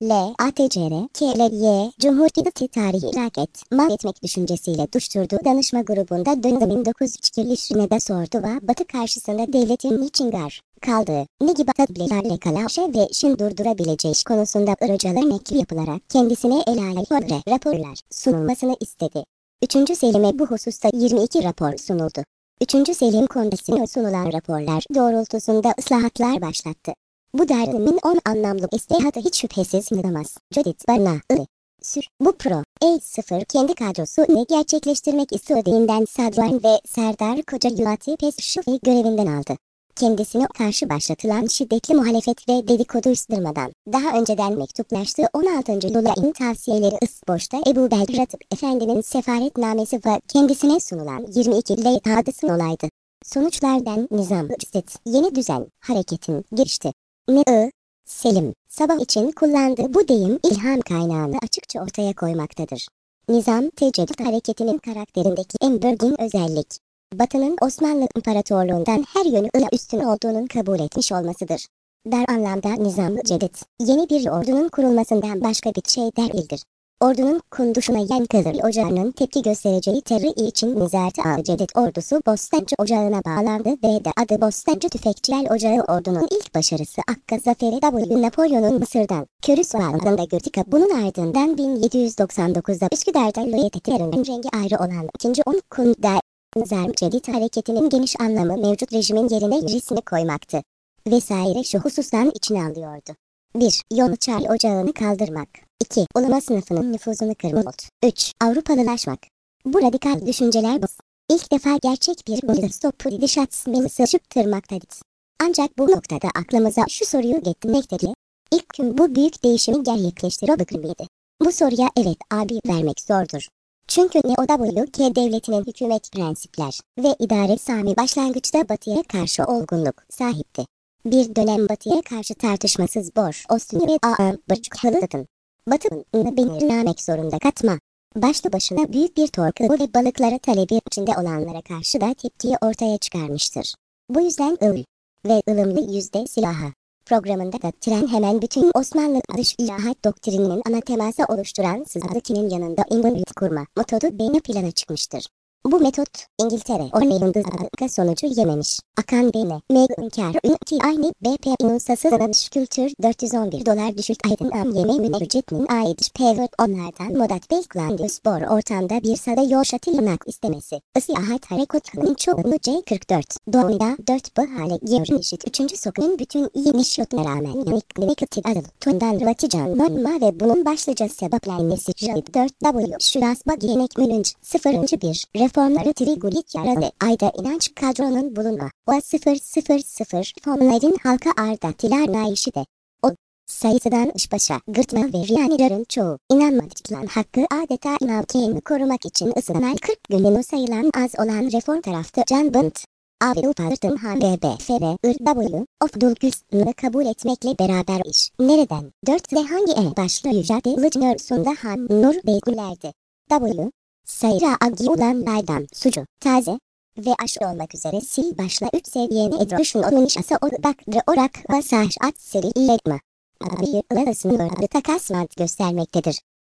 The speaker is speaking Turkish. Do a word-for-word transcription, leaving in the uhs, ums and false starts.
L, A T C R, K L Y, Cumhuriyeti tarihi idrak et, mahvetmek düşüncesiyle duşturduğu danışma grubunda dönem bin dokuz yüz üç'üne de sordu ve Batı karşısında devletin niçin gar kaldığı, ne gibi tedbirlerle Kalaşe ve Şin durdurabileceği konusunda ırıcaların ekli yapılarak kendisine el alem raporlar sunulmasını istedi. Üçüncü Selim'e bu hususta yirmi iki rapor sunuldu. Üçüncü Selim Kongresine sunulan raporlar doğrultusunda ıslahatlar başlattı. Bu derdimin on anlamlı istihatı hiç şüphesiz inanamaz. Judith Barna, I. Sür. Bu pro. E sıfır kendi kadrosu ne gerçekleştirmek istediğinden Sadran ve Serdar Koca Yuvati Pesşufi görevinden aldı. Kendisine karşı başlatılan şiddetli muhalefet ve dedikodu ıstırmadan daha önceden mektuplaştığı on altıncı Lulay'ın tavsiyeleri ısboşta Ebu Belgratip Efendi'nin sefaretnamesi ve kendisine sunulan yirmi iki L hadisi olaydı. Sonuçlardan nizam, cüzdet, yeni düzen, hareketin gelişti. Ne I. Selim, sabah için kullandığı bu deyim ilham kaynağını açıkça ortaya koymaktadır. Nizam, tecedüt hareketinin karakterindeki en belirgin özellik, Batı'nın Osmanlı İmparatorluğundan her yönüyle üstün olduğunun kabul etmiş olmasıdır. Dar anlamda nizam-ı cedid, yeni bir ordunun kurulmasından başka bir şey değildir. Ordunun kunduşuna Yankıdır Ocağı'nın tepki göstereceği terör için Nizam-ı Cedid ordusu Bostancı Ocağı'na bağlandı ve de adı Bostancı Tüfekçiler Ocağı ordunun ilk başarısı Akka Zaferi W. Napolyon'un Mısır'dan Körüs bağlandığında Gürtika. Bunun ardından bin yedi yüz doksan dokuz'da Üsküdar'da Lüyetetilerinin rengi ayrı olan ikinci on Kunda Nizam-ı Cedid hareketinin geniş anlamı mevcut rejimin yerine yerisini koymaktı. Vesaire şu husustan içine alıyordu. bir. Yonçay Ocağı'nı kaldırmak. iki. Ulema sınıfının nüfuzunu kırmak. üç. Avrupalılaşmak. Bu radikal düşünceler bu. İlk defa gerçek bir Stopu dişatsmeli sıçıptırmaktadır. Ancak bu noktada aklımıza şu soruyu getirmektedir. İlk gün bu büyük değişimi gerçekleştirebilir miydi? Bu soruya evet abi vermek zordur. Çünkü ne O W K devletinin hükümet prensipler ve idare sami başlangıçta Batı'ya karşı olgunluk sahipti. Bir dönem Batı'ya karşı tartışmasız bor, Osmanlı ve Ağam Bırçıklı'dın. Batı'nın belirlemek zorunda katma. Başlı başına büyük bir torku ve balıklara talebi içinde olanlara karşı da tepkiyi ortaya çıkarmıştır. Bu yüzden ıl ve ılımlı yüzde silahı programında da tren hemen bütün Osmanlı dış ilahat doktrininin ana teması oluşturan Sızlıki'nin yanında İngiliz kurma metodu beyni plana çıkmıştır. Bu metot İngiltere Orleans'da sonucu yememiş. Akan Bey'le Meğinkar Ünki aynı B P İnunsası Danış Kültür dört yüz on bir dolar düşük aydın am yemeğine ücretinin ait pevot onlardan Modat Beyklandı spor ortamda bir sada yoşatılmak istemesi. Isiyahat harekatının çoğunu C kırk dört doğumda dört bu hale gelmişit. Üçüncü sokunun bütün iyi nişyotuna rağmen yanık nemekati adıl. Tundan Vatican Norma ve bunun başlıca sebeplenmesi dört W Şurasba Genek Mülünç sıfır bir Reformları Trigulit yaralı ayda inanç kadronun bulunma. O sıfır sıfır sıfır fonların halka ardatiler naişi de. O sayısından işbaşa gırtma ve riyanilerin çoğu inanmadıklan hakkı adeta inavkeni korumak için ısınan kırk gününü sayılan az olan reform tarafta Can Bınt. Avru Partın H B B F R I W of Dulgüs'ünü kabul etmekle beraber iş. Nereden? dört ve hangi E başlayacak? Lıcnörsunda Han Nur Beygüler'de. W. Sayra agi olan baydan, sucu, taze ve aşı olmak üzere sil başla üç seviyeni edrüşün onun işası odak ve orak ve sahş at seri iletme. Abi arasını orada takas vant göstermektedir.